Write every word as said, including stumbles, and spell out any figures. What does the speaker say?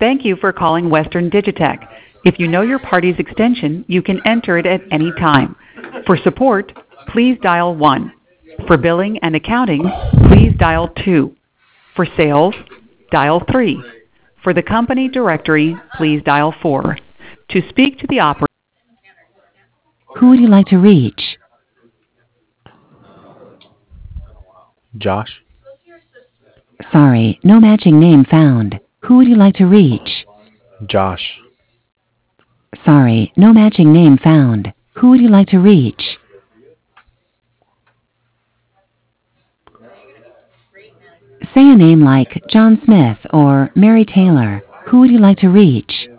Thank you for calling Western Digitech. If you know your party's extension, you can enter it at any time. For support, please dial one. For billing and accounting, please dial two. For sales, dial three. For the company directory, please dial four. To speak to the operator, Who would you like to reach? Josh. Sorry, no matching name found. Who would you like to reach? Josh. Sorry, no matching name found. Who would you like to reach? Say a name like John Smith or Mary Taylor. Who would you like to reach?